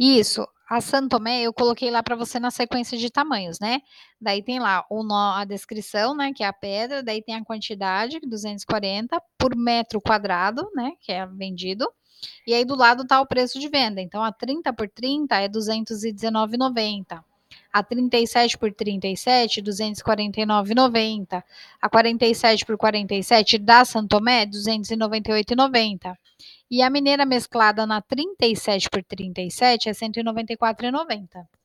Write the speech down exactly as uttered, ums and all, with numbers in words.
Isso, a San Tomé eu coloquei lá para você na sequência de tamanhos, né. Daí tem lá o nó a descrição, né, que é a pedra, daí tem a quantidade, duzentos e quarenta por metro quadrado, né, que é vendido, e aí do lado tá o preço de venda, então a trinta por trinta é duzentos e dezenove e noventa, a trinta e sete por trinta e sete, duzentos e quarenta e nove e noventa, a quarenta e sete por quarenta e sete da San Tomé, duzentos e noventa e oito e noventa. E a mineira mesclada na trinta e sete por trinta e sete é cento e noventa e quatro e noventa.